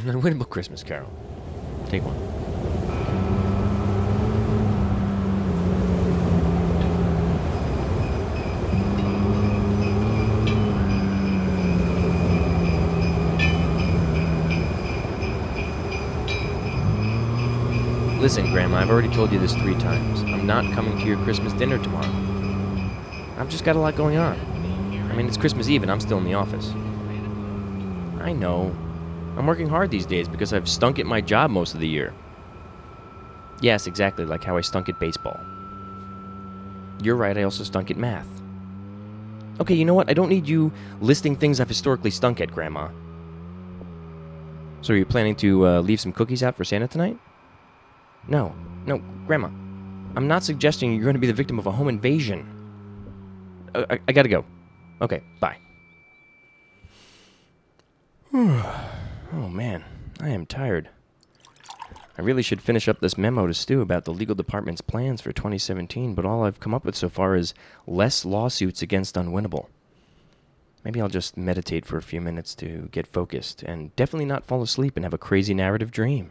An Unwinnable Christmas Carol. Take one. Listen, Grandma, I've already told you this 3 times. I'm not coming to your Christmas dinner tomorrow. I've just got a lot going on. I mean, it's Christmas Eve and I'm still in the office. I know. I'm working hard these days because I've stunk at my job most of the year. Yes, exactly like how I stunk at baseball. You're right, I also stunk at math. Okay, you know what? I don't need you listing things I've historically stunk at, Grandma. So are you planning to leave some cookies out for Santa tonight? No, Grandma. I'm not suggesting you're going to be the victim of a home invasion. I gotta go. Okay, bye. Oh man, I am tired. I really should finish up this memo to Stu about the legal department's plans for 2017, but all I've come up with so far is less lawsuits against Unwinnable. Maybe I'll just meditate for a few minutes to get focused, and definitely not fall asleep and have a crazy narrative dream.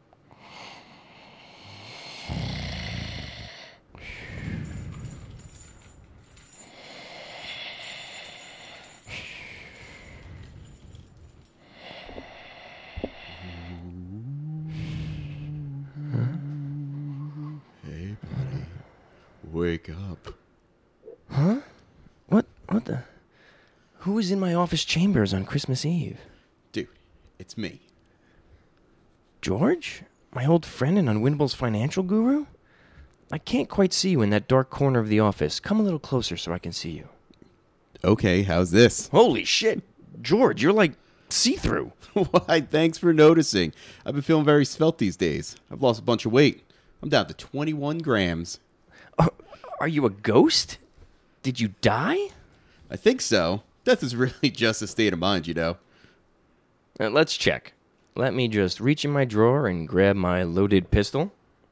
Hey, buddy. Wake up. Huh? What the? Who is in my office chambers on Christmas Eve? Dude, it's me. George? My old friend and Unwinnable's financial guru? I can't quite see you in that dark corner of the office. Come a little closer so I can see you. Okay, how's this? Holy shit! George, you're like see-through. Why, thanks for noticing. I've been feeling very svelte these days. I've lost a bunch of weight. I'm down to 21 grams. Are you a ghost? Did you die? I think so. Death is really just a state of mind, you know. Let's check. Let me just reach in my drawer and grab my loaded pistol.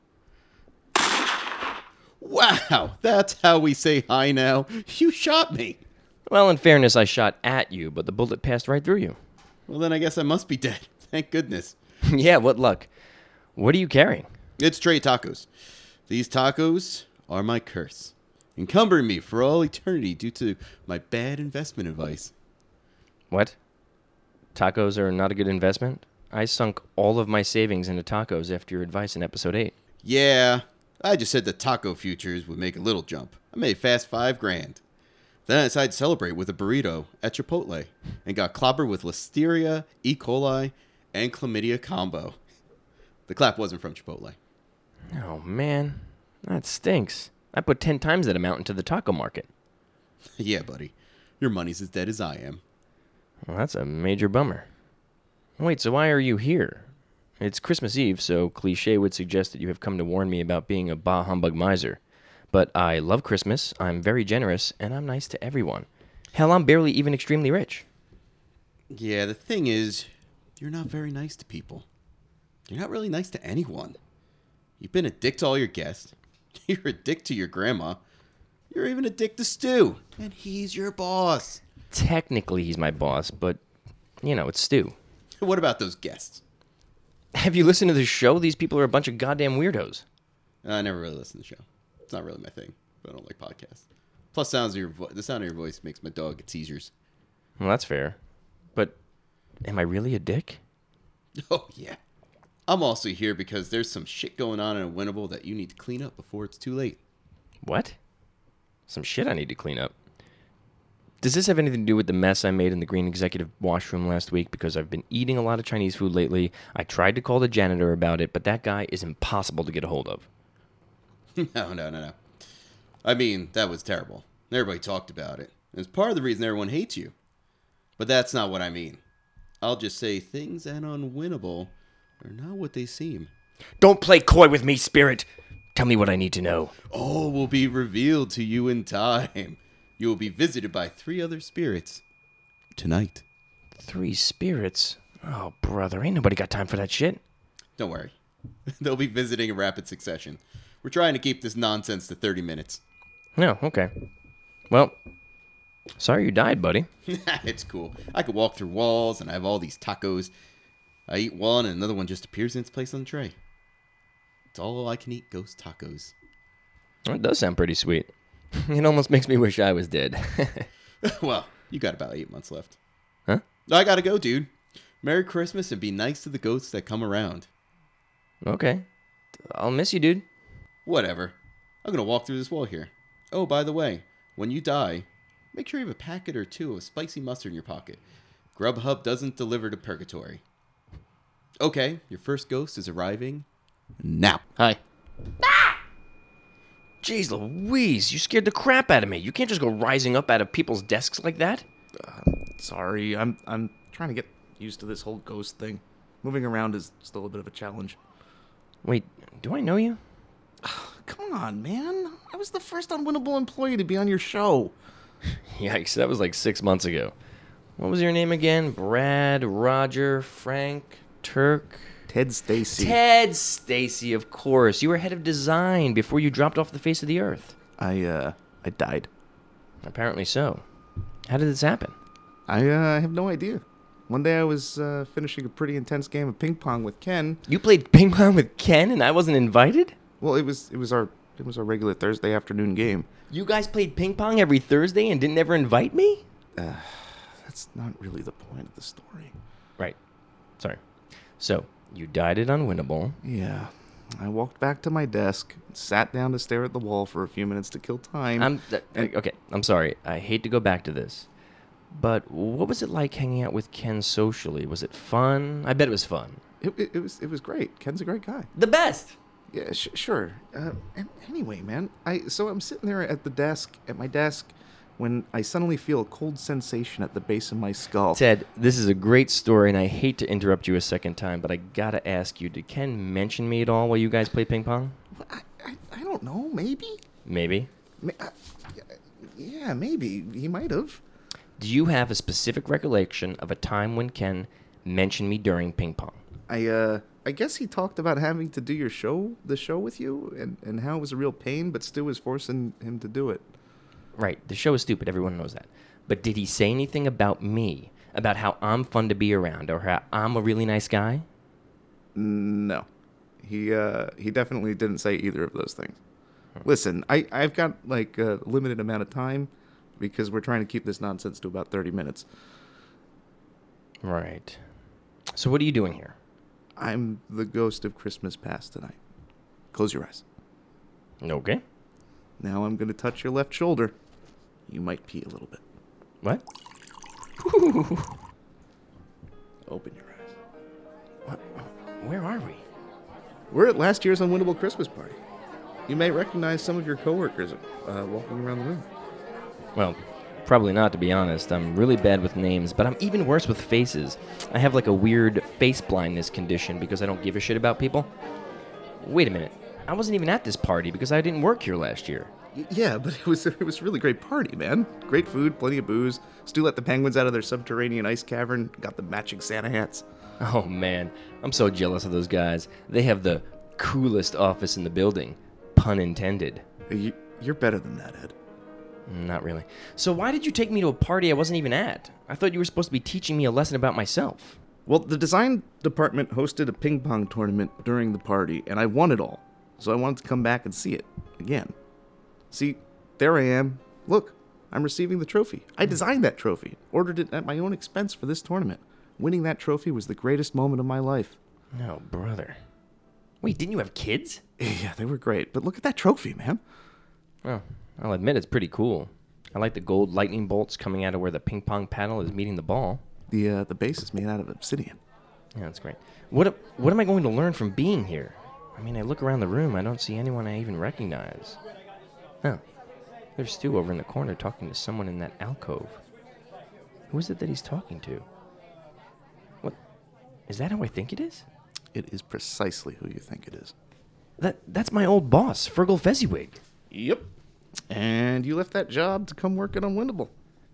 Wow, that's how we say hi now. You shot me. Well, in fairness, I shot at you, but the bullet passed right through you. Well, then I guess I must be dead. Thank goodness. Yeah, what luck. What are you carrying? It's Trey Tacos. These tacos are my curse, encumbering me for all eternity due to my bad investment advice. What? Tacos are not a good investment? I sunk all of my savings into tacos after your advice in episode 8. Yeah, I just said the taco futures would make a little jump. I made fast $5,000. Then I decided to celebrate with a burrito at Chipotle and got clobbered with Listeria, E. coli, and chlamydia combo. The clap wasn't from Chipotle. Oh, man. That stinks. I put 10 times that amount into the taco market. Yeah, buddy. Your money's as dead as I am. Well, that's a major bummer. Wait, so why are you here? It's Christmas Eve, so cliché would suggest that you have come to warn me about being a bah humbug miser. But I love Christmas, I'm very generous, and I'm nice to everyone. Hell, I'm barely even extremely rich. Yeah, the thing is, you're not very nice to people. You're not really nice to anyone. You've been a dick to all your guests. You're a dick to your grandma. You're even a dick to Stu. And he's your boss. Technically, he's my boss, but, it's Stu. What about those guests? Have you listened to the show? These people are a bunch of goddamn weirdos. I never really listened to the show. It's not really my thing. I don't like podcasts. Plus, the sound of your voice makes my dog get seizures. Well, that's fair. But am I really a dick? Oh, yeah. I'm also here because there's some shit going on in Unwinnable that you need to clean up before it's too late. What? Some shit I need to clean up. Does this have anything to do with the mess I made in the green executive washroom last week? Because I've been eating a lot of Chinese food lately. I tried to call the janitor about it, but that guy is impossible to get a hold of. No. I mean, that was terrible. Everybody talked about it. It's part of the reason everyone hates you. But that's not what I mean. I'll just say things at Unwinnable are not what they seem. Don't play coy with me, Spirit. Tell me what I need to know. All will be revealed to you in time. You will be visited by 3 other spirits tonight. 3 spirits? Oh, brother, ain't nobody got time for that shit. Don't worry. They'll be visiting in rapid succession. We're trying to keep this nonsense to 30 minutes. No, okay. Well, sorry you died, buddy. It's cool. I could walk through walls and I have all these tacos. I eat one and another one just appears in its place on the tray. It's all I can eat ghost tacos. That does sound pretty sweet. It almost makes me wish I was dead. Well, you got about 8 months left. Huh? I gotta go, dude. Merry Christmas and be nice to the ghosts that come around. Okay. I'll miss you, dude. Whatever. I'm gonna walk through this wall here. Oh, by the way, when you die, make sure you have a packet or two of spicy mustard in your pocket. Grubhub doesn't deliver to purgatory. Okay, your first ghost is arriving now. Hi. Jeez Louise, you scared the crap out of me. You can't just go rising up out of people's desks like that. Sorry, I'm trying to get used to this whole ghost thing. Moving around is still a bit of a challenge. Wait, do I know you? Come on, man. I was the first unwinnable employee to be on your show. Yikes, that was like 6 months ago. What was your name again? Brad, Roger, Frank, Turk? Ted Stacy. Ted Stacy, of course. You were head of design before you dropped off the face of the earth. I died. Apparently so. How did this happen? I have no idea. One day I was finishing a pretty intense game of ping pong with Ken. You played ping pong with Ken and I wasn't invited? Well, it was our regular Thursday afternoon game. You guys played ping pong every Thursday and didn't ever invite me? That's not really the point of the story. Right. Sorry. So, you died at Unwinnable. Yeah. I walked back to my desk, sat down to stare at the wall for a few minutes to kill time. Okay, I'm sorry. I hate to go back to this. But what was it like hanging out with Ken socially? Was it fun? I bet it was fun. It was great. Ken's a great guy. The best! Yeah, sure. Anyway, man, so I'm sitting there at my desk, when I suddenly feel a cold sensation at the base of my skull. Ted, this is a great story, and I hate to interrupt you a second time, but I gotta ask you, did Ken mention me at all while you guys played ping pong? I don't know, maybe? Maybe. Yeah, maybe. He might have. Do you have a specific recollection of a time when Ken mentioned me during ping pong? I guess he talked about having to do the show with you, and how it was a real pain, but Stu was forcing him to do it. Right, the show is stupid, everyone knows that. But did he say anything about me? About how I'm fun to be around, or how I'm a really nice guy? No. He definitely didn't say either of those things. Listen, I've got like a limited amount of time, because we're trying to keep this nonsense to about 30 minutes. Right. So what are you doing here? I'm the ghost of Christmas past tonight. Close your eyes. Okay. Now I'm going to touch your left shoulder. You might pee a little bit. What? Open your eyes. What? Where are we? We're at last year's Unwinnable Christmas party. You may recognize some of your coworkers walking around the room. Well, probably not, to be honest. I'm really bad with names, but I'm even worse with faces. I have like a weird face blindness condition because I don't give a shit about people. Wait a minute. I wasn't even at this party because I didn't work here last year. Yeah, but it was a really great party, man. Great food, plenty of booze. Stu let the penguins out of their subterranean ice cavern, got the matching Santa hats. Oh man, I'm so jealous of those guys. They have the coolest office in the building. Pun intended. You're better than that, Ed. Not really. So why did you take me to a party I wasn't even at? I thought you were supposed to be teaching me a lesson about myself. Well, the design department hosted a ping pong tournament during the party, and I won it all. So I wanted to come back and see it again. See, there I am. Look, I'm receiving the trophy. I designed that trophy, ordered it at my own expense for this tournament. Winning that trophy was the greatest moment of my life. No, brother. Wait, didn't you have kids? Yeah, they were great, but look at that trophy, man. Well, I'll admit it's pretty cool. I like the gold lightning bolts coming out of where the ping pong paddle is meeting the ball. The base is made out of obsidian. Yeah, that's great. What am I going to learn from being here? I mean, I look around the room, I don't see anyone I even recognize. Oh, there's Stu over in the corner talking to someone in that alcove. Who is it that he's talking to? What? Is that how I think it is? It is precisely who you think it is. That's my old boss, Fergal Fezziwig. Yep. And you left that job to come work at Unwinnable.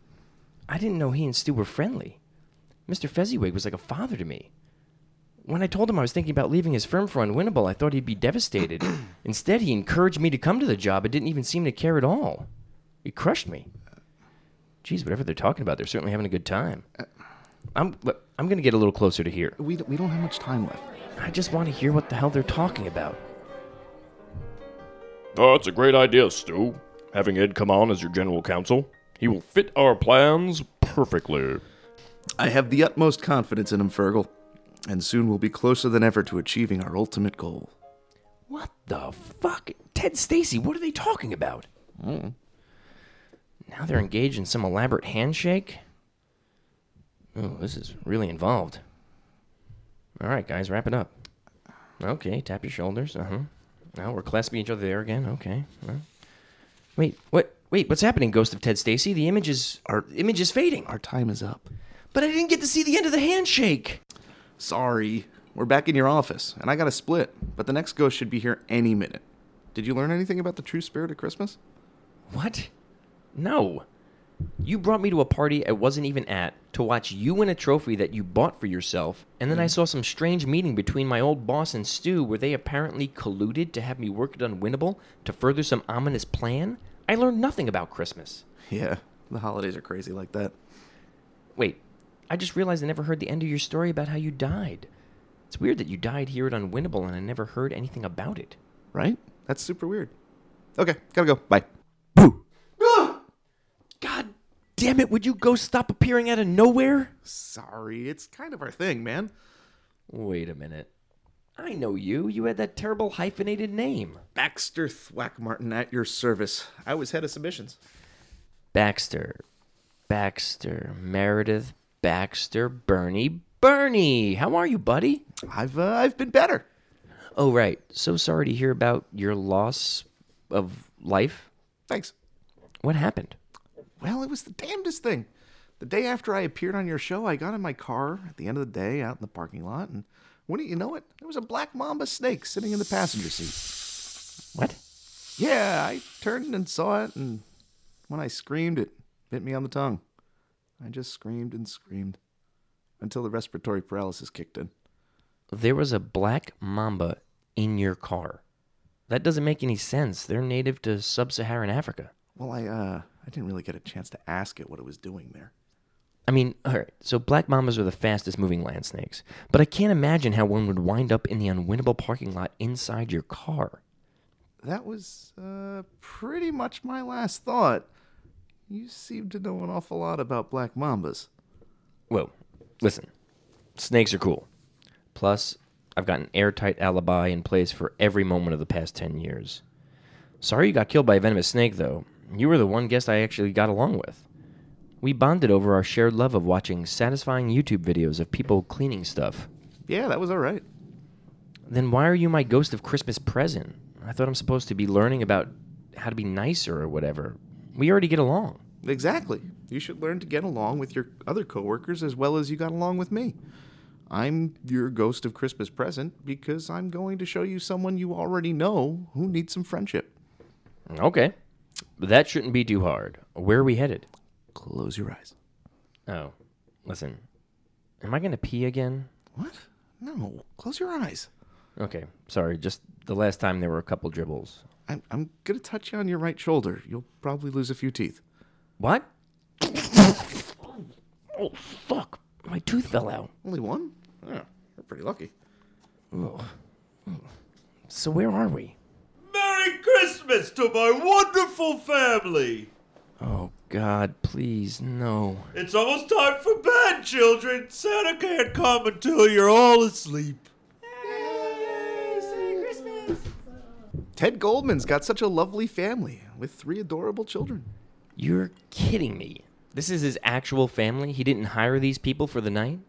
I didn't know he and Stu were friendly. Mr. Fezziwig was like a father to me. When I told him I was thinking about leaving his firm for Unwinnable, I thought he'd be devastated. Instead, he encouraged me to come to the job and didn't even seem to care at all. He crushed me. Geez, whatever they're talking about, they're certainly having a good time. I'm gonna get a little closer to here. We don't have much time left. I just want to hear what the hell they're talking about. Oh, it's a great idea, Stu. Having Ed come on as your general counsel. He will fit our plans perfectly. I have the utmost confidence in him, Fergal. And soon we'll be closer than ever to achieving our ultimate goal. What the fuck? Ted Stacy, what are they talking about? Now they're engaged in some elaborate handshake? Oh, this is really involved. All right, guys, wrap it up. Okay, tap your shoulders. Now we're clasping each other there again. Okay. Wait, what's happening, Ghost of Ted Stacy? The image is fading. Our time is up. But I didn't get to see the end of the handshake. Sorry. We're back in your office, and I got a split, but the next ghost should be here any minute. Did you learn anything about the true spirit of Christmas? What? No. You brought me to a party I wasn't even at to watch you win a trophy that you bought for yourself, and then I saw some strange meeting between my old boss and Stu where they apparently colluded to have me work at Unwinnable to further some ominous plan. I learned nothing about Christmas. Yeah, the holidays are crazy like that. Wait, I just realized I never heard the end of your story about how you died. It's weird that you died here at Unwinnable and I never heard anything about it. Right? That's super weird. Okay, gotta go. Bye. God damn it, would you go stop appearing out of nowhere? Sorry, it's kind of our thing, man. Wait a minute. I know you. You had that terrible hyphenated name. Baxter Thwackmartin at your service. I was head of submissions. Baxter, Meredith, Baxter, Bernie. How are you, buddy? I've been better. Oh, right. So sorry to hear about your loss of life. Thanks. What happened? Well, it was the damnedest thing. The day after I appeared on your show, I got in my car at the end of the day out in the parking lot, and wouldn't you know it, there was a black mamba snake sitting in the passenger seat. What? Yeah, I turned and saw it, and when I screamed, it bit me on the tongue. I just screamed and screamed until the respiratory paralysis kicked in. There was a black mamba in your car. That doesn't make any sense. They're native to sub-Saharan Africa. Well, I didn't really get a chance to ask it what it was doing there. I mean, all right, so black mambas are the fastest moving land snakes, but I can't imagine how one would wind up in the Unwinnable parking lot inside your car. That was pretty much my last thought. You seem to know an awful lot about black mambas. Well, listen, snakes are cool. Plus, I've got an airtight alibi in place for every moment of the past 10 years. Sorry you got killed by a venomous snake, though. You were the one guest I actually got along with. We bonded over our shared love of watching satisfying YouTube videos of people cleaning stuff. Yeah, that was all right. Then why are you my ghost of Christmas present? I thought I'm supposed to be learning about how to be nicer or whatever. We already get along. Exactly. You should learn to get along with your other coworkers as well as you got along with me. I'm your ghost of Christmas present because I'm going to show you someone you already know who needs some friendship. Okay. But that shouldn't be too hard. Where are we headed? Close your eyes. Oh, listen. Am I going to pee again? What? No. Close your eyes. Okay, sorry. Just the last time there were a couple dribbles. I'm going to touch you on your right shoulder. You'll probably lose a few teeth. What? Oh, fuck. My tooth fell out. Only one? Yeah, we're pretty lucky. Ugh. So where are we? Merry Christmas to my wonderful family! Oh, God, please, no. It's almost time for bed, children. Santa can't come until you're all asleep. Ted Goldman's got such a lovely family with 3 adorable children. You're kidding me. This is his actual family? He didn't hire these people for the night?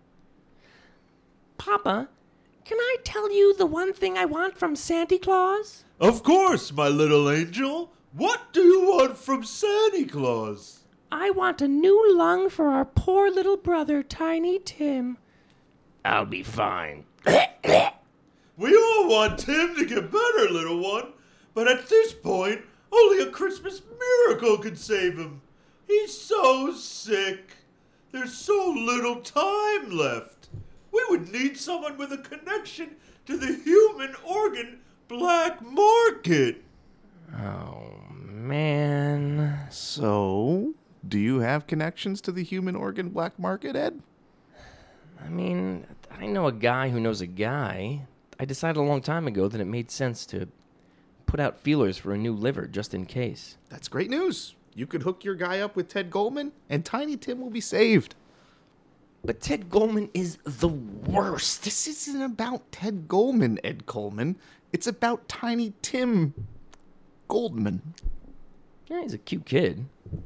Papa, can I tell you the one thing I want from Santa Claus? Of course, my little angel. What do you want from Santa Claus? I want a new lung for our poor little brother, Tiny Tim. I'll be fine. We all want Tim to get better, little one. But at this point, only a Christmas miracle could save him. He's so sick. There's so little time left. We would need someone with a connection to the human organ black market. Oh, man. So, do you have connections to the human organ black market, Ed? I mean, I know a guy who knows a guy. I decided a long time ago that it made sense to put out feelers for a new liver just in case. That's great news. You could hook your guy up with Ted Goldman, and Tiny Tim will be saved. But Ted Goldman is the worst. This isn't about Ted Goldman, Ed Coleman. It's about Tiny Tim Goldman. Yeah, he's a cute kid.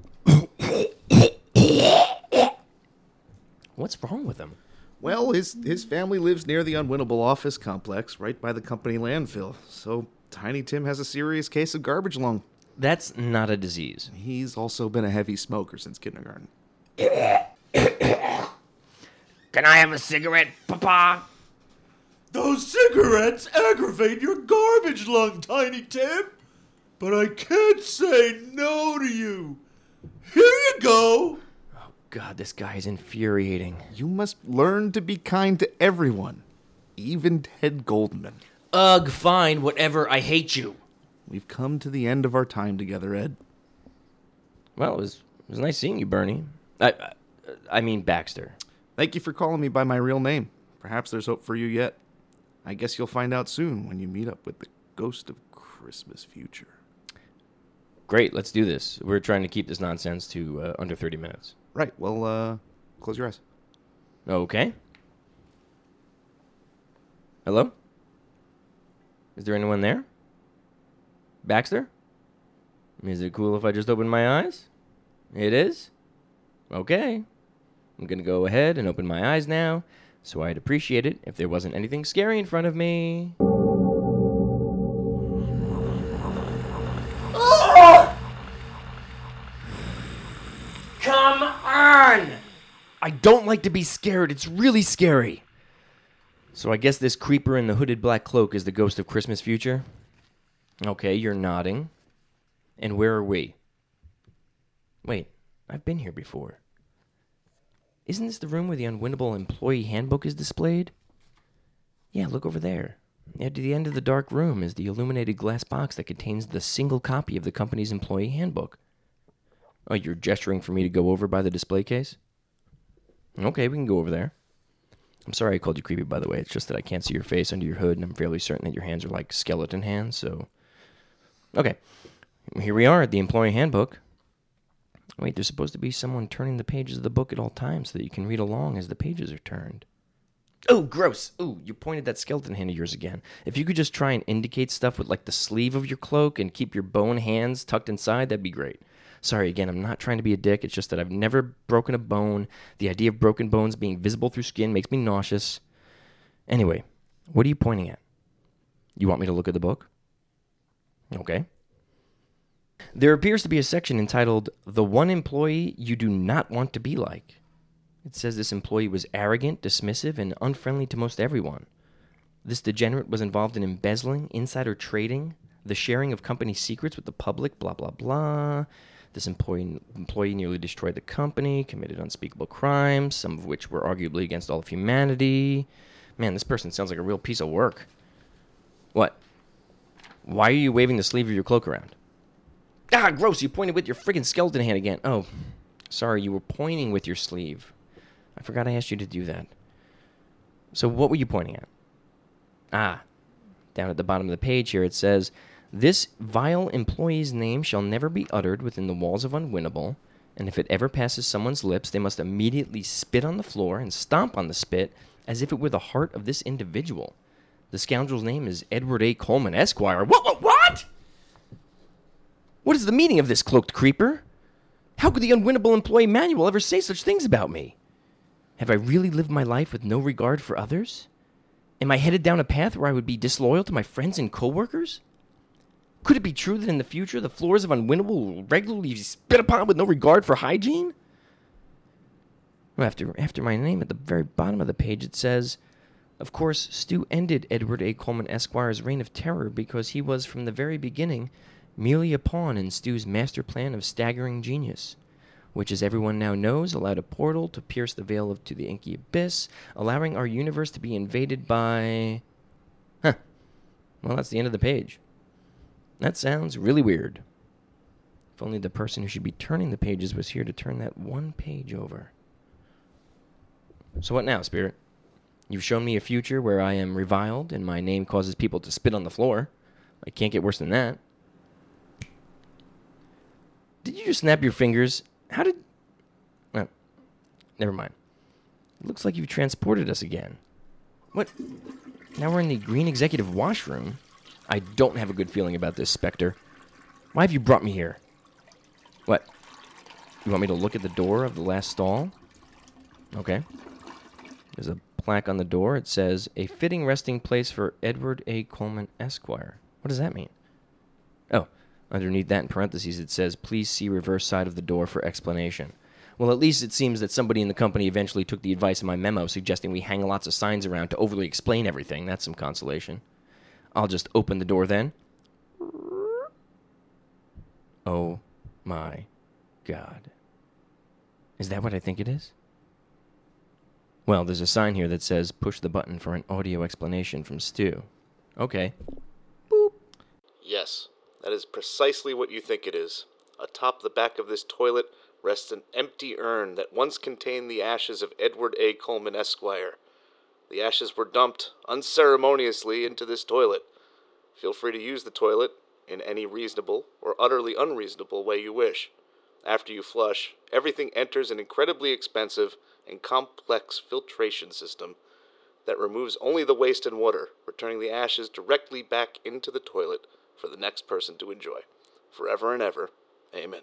What's wrong with him? Well, his family lives near the Unwinnable office complex, right by the company landfill. So Tiny Tim has a serious case of garbage lung. That's not a disease. He's also been a heavy smoker since kindergarten. Can I have a cigarette, Papa? Those cigarettes aggravate your garbage lung, Tiny Tim. But I can't say no to you. Here you go. God, this guy is infuriating. You must learn to be kind to everyone, even Ted Goldman. Ugh, fine, whatever, I hate you. We've come to the end of our time together, Ed. Well, it was nice seeing you, Bernie. I mean Baxter. Thank you for calling me by my real name. Perhaps there's hope for you yet. I guess you'll find out soon when you meet up with the ghost of Christmas future. Great, let's do this. We're trying to keep this nonsense to under 30 minutes. Right, well, close your eyes. Okay. Hello? Is there anyone there? Baxter? Is it cool if I just open my eyes? It is? Okay. I'm gonna go ahead and open my eyes now, so I'd appreciate it if there wasn't anything scary in front of me. Come on! I don't like to be scared. It's really scary. So I guess this creeper in the hooded black cloak is the ghost of Christmas future? Okay, you're nodding. And where are we? Wait, I've been here before. Isn't this the room where the Unwinnable Employee Handbook is displayed? Yeah, look over there. At the end of the dark room is the illuminated glass box that contains the single copy of the company's employee handbook. Oh, you're gesturing for me to go over by the display case? Okay, we can go over there. I'm sorry I called you creepy, by the way. It's just that I can't see your face under your hood, and I'm fairly certain that your hands are like skeleton hands, so... Okay, here we are at the employee handbook. Wait, there's supposed to be someone turning the pages of the book at all times so that you can read along as the pages are turned. Oh, gross. Oh, you pointed that skeleton hand of yours again. If you could just try and indicate stuff with like the sleeve of your cloak and keep your bone hands tucked inside, that'd be great. Sorry, again, I'm not trying to be a dick. It's just that I've never broken a bone. The idea of broken bones being visible through skin makes me nauseous. Anyway, what are you pointing at? You want me to look at the book? Okay. There appears to be a section entitled, "The One Employee You Do Not Want to Be Like." It says this employee was arrogant, dismissive, and unfriendly to most everyone. This degenerate was involved in embezzling, insider trading, the sharing of company secrets with the public, blah, blah, blah. This employee nearly destroyed the company, committed unspeakable crimes, some of which were arguably against all of humanity. Man, this person sounds like a real piece of work. What? Why are you waving the sleeve of your cloak around? Ah, gross, you pointed with your friggin' skeleton hand again. Oh, sorry, you were pointing with your sleeve. I forgot I asked you to do that. So what were you pointing at? Ah, down at the bottom of the page here it says, "This vile employee's name shall never be uttered within the walls of Unwinnable, and if it ever passes someone's lips, they must immediately spit on the floor and stomp on the spit as if it were the heart of this individual. The scoundrel's name is Edward A. Coleman, Esquire." What? What is the meaning of this, cloaked creeper? How could the Unwinnable Employee Manual ever say such things about me? Have I really lived my life with no regard for others? Am I headed down a path where I would be disloyal to my friends and coworkers? Could it be true that in the future the floors of Unwinnable will regularly be spit upon with no regard for hygiene? Well, after my name at the very bottom of the page it says, "Of course, Stu ended Edward A. Coleman Esquire's reign of terror because he was from the very beginning merely a pawn in Stu's master plan of staggering genius, which, as everyone now knows, allowed a portal to pierce the veil to the inky abyss, allowing our universe to be invaded by..." Huh. Well, that's the end of the page. That sounds really weird. If only the person who should be turning the pages was here to turn that one page over. So what now, Spirit? You've shown me a future where I am reviled and my name causes people to spit on the floor. I can't get worse than that. Did you just snap your fingers? How did... Oh, never mind. It looks like you've transported us again. What? Now we're in the green executive washroom? I don't have a good feeling about this, Spectre. Why have you brought me here? What? You want me to look at the door of the last stall? Okay. There's a plaque on the door. It says, "A fitting resting place for Edward A. Coleman, Esquire." What does that mean? Oh, underneath that in parentheses it says, "Please see reverse side of the door for explanation." Well, at least it seems that somebody in the company eventually took the advice in my memo suggesting we hang lots of signs around to overly explain everything. That's some consolation. I'll just open the door then. Oh my God. Is that what I think it is? Well, there's a sign here that says, "Push the button for an audio explanation from Stu." Okay. Boop. Yes, that is precisely what you think it is. Atop the back of this toilet rests an empty urn that once contained the ashes of Edward A. Coleman, Esquire. The ashes were dumped unceremoniously into this toilet. Feel free to use the toilet in any reasonable or utterly unreasonable way you wish. After you flush, everything enters an incredibly expensive and complex filtration system that removes only the waste and water, returning the ashes directly back into the toilet for the next person to enjoy. Forever and ever. Amen.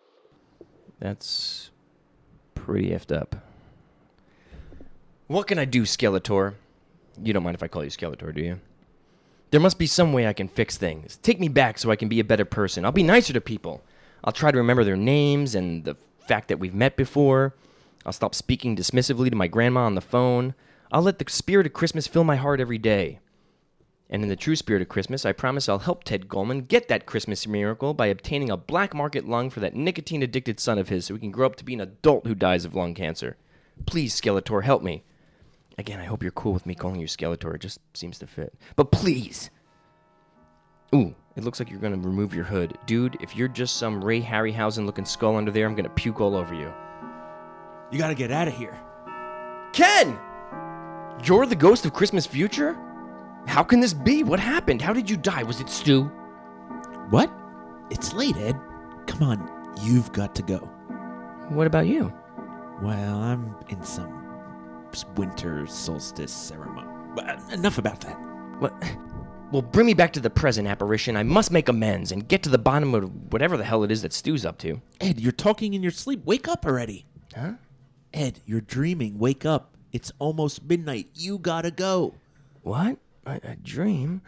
That's pretty effed up. What can I do, Skeletor? You don't mind if I call you Skeletor, do you? There must be some way I can fix things. Take me back so I can be a better person. I'll be nicer to people. I'll try to remember their names and the fact that we've met before. I'll stop speaking dismissively to my grandma on the phone. I'll let the spirit of Christmas fill my heart every day. And in the true spirit of Christmas, I promise I'll help Ted Goldman get that Christmas miracle by obtaining a black market lung for that nicotine-addicted son of his so he can grow up to be an adult who dies of lung cancer. Please, Skeletor, help me. Again, I hope you're cool with me calling you Skeletor. It just seems to fit. But please! Ooh, it looks like you're going to remove your hood. Dude, if you're just some Ray Harryhausen-looking skull under there, I'm going to puke all over you. You gotta get out of here. Ken! You're the ghost of Christmas future? How can this be? What happened? How did you die? Was it Stu? What? It's late, Ed. Come on, you've got to go. What about you? Well, I'm in some winter solstice ceremony. Enough about that. What? Well, bring me back to the present, apparition. I must make amends and get to the bottom of whatever the hell it is that Stu's up to. Ed, you're talking in your sleep. Wake up already. Huh? Ed, you're dreaming. Wake up. It's almost midnight. You gotta go. What? A dream?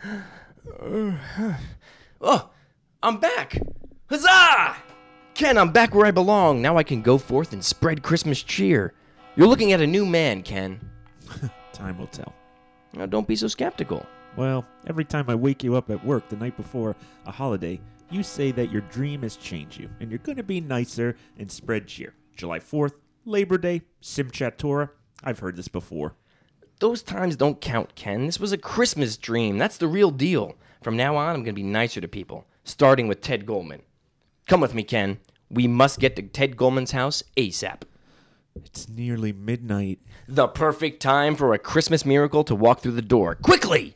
Oh, I'm back! Huzzah! Ken, I'm back where I belong. Now I can go forth and spread Christmas cheer. You're looking at a new man, Ken. Time will tell. Now, don't be so skeptical. Well, every time I wake you up at work the night before a holiday, you say that your dream has changed you, and you're gonna be nicer and spread cheer. July 4th, Labor Day, Simchat Torah. I've heard this before. Those times don't count, Ken. This was a Christmas dream. That's the real deal. From now on, I'm going to be nicer to people, starting with Ted Goldman. Come with me, Ken. We must get to Ted Goldman's house ASAP. It's nearly midnight. The perfect time for a Christmas miracle to walk through the door. Quickly!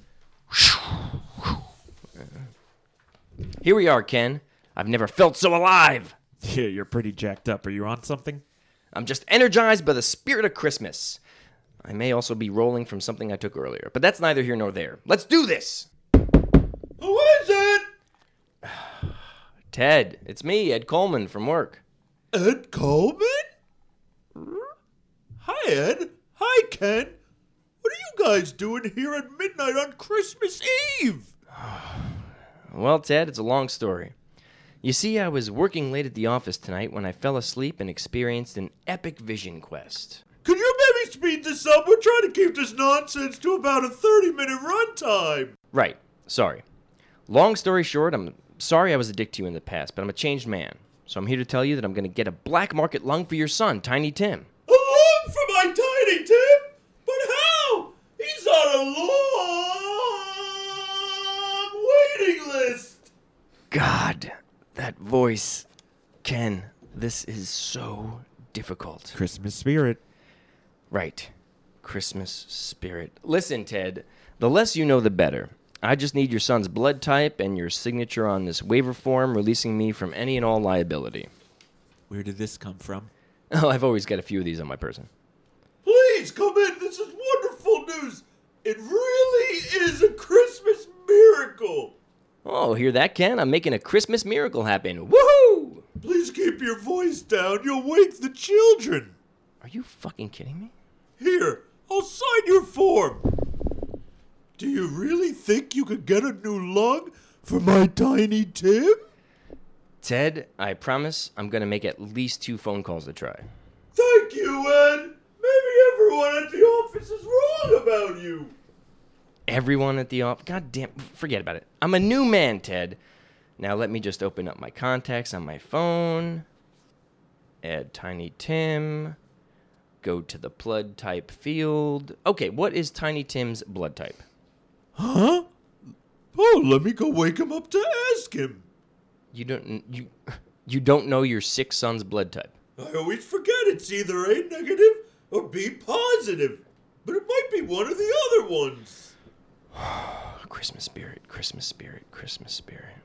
Here we are, Ken. I've never felt so alive. Yeah, you're pretty jacked up. Are you on something? I'm just energized by the spirit of Christmas. I may also be rolling from something I took earlier, but that's neither here nor there. Let's do this! Who is it? Ted, it's me, Ed Coleman, from work. Ed Coleman? Hi, Ed. Hi, Ken. What are you guys doing here at midnight on Christmas Eve? Well, Ted, it's a long story. You see, I was working late at the office tonight when I fell asleep and experienced an epic vision quest. Could you maybe speed this up? We're trying to keep this nonsense to about a 30-minute runtime. Right. Sorry. Long story short, I'm sorry I was a dick to you in the past, but I'm a changed man. So I'm here to tell you that I'm going to get a black market lung for your son, Tiny Tim. A lung for my Tiny Tim? But how? He's on a long waiting list. God, that voice. Ken, this is so difficult. Christmas spirit. Right. Christmas spirit. Listen, Ted, the less you know, the better. I just need your son's blood type and your signature on this waiver form releasing me from any and all liability. Where did this come from? Oh, I've always got a few of these on my person. Please come in. This is wonderful news. It really is a Christmas miracle. Oh, hear that, Ken? I'm making a Christmas miracle happen. Woohoo! Please keep your voice down. You'll wake the children. Are you fucking kidding me? Here, I'll sign your form. Do you really think you could get a new lung for my Tiny Tim? Ted, I promise I'm going to make at least 2 phone calls to try. Thank you, Ed. Maybe everyone at the office is wrong about you. Everyone at the office? God damn, forget about it. I'm a new man, Ted. Now let me just open up my contacts on my phone. Add Tiny Tim. Go to the blood type field. Okay, what is Tiny Tim's blood type? Huh? Oh, let me go wake him up to ask him. You don't know your sick son's blood type. I always forget it's either A negative or B positive. But it might be one of the other ones. Christmas spirit, Christmas spirit, Christmas spirit.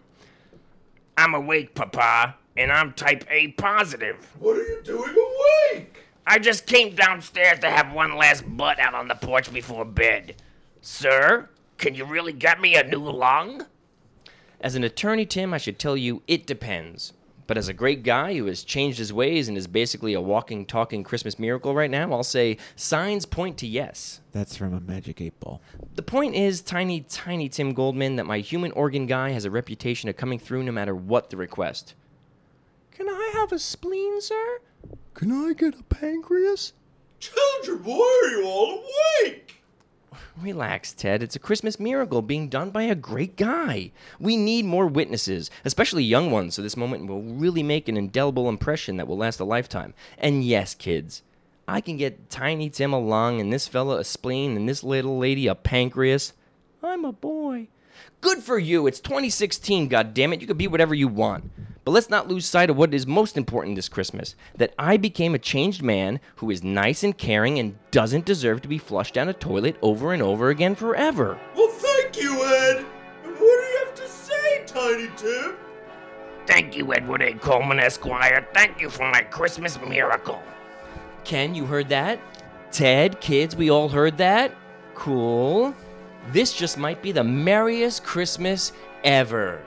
I'm awake, Papa, and I'm type A positive. What are you doing awake? I just came downstairs to have one last butt out on the porch before bed. Sir, can you really get me a new lung? As an attorney, Tim, I should tell you it depends. But as a great guy who has changed his ways and is basically a walking, talking Christmas miracle right now, I'll say signs point to yes. That's from a Magic 8 Ball. The point is, tiny Tim Goldman, that my human organ guy has a reputation of coming through no matter what the request. Can I have a spleen, sir? Can I get a pancreas? Children, why are you all awake? Relax, Ted. It's a Christmas miracle being done by a great guy. We need more witnesses, especially young ones, so this moment will really make an indelible impression that will last a lifetime. And yes, kids, I can get Tiny Tim a lung, and this fella a spleen, and this little lady a pancreas. I'm a boy. Good for you. It's 2016, goddammit. You can be whatever you want. But let's not lose sight of what is most important this Christmas, that I became a changed man who is nice and caring and doesn't deserve to be flushed down a toilet over and over again forever. Well, thank you, Ed. And what do you have to say, Tiny Tim? Thank you, Edward A. Coleman, Esquire. Thank you for my Christmas miracle. Ken, you heard that? Ted, kids, we all heard that? Cool. This just might be the merriest Christmas ever.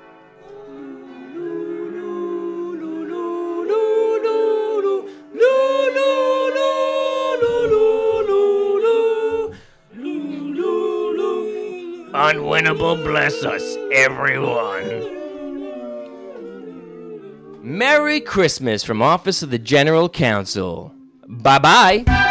Unwinnable bless us, everyone. Merry Christmas from Office of the General Counsel. Bye-bye.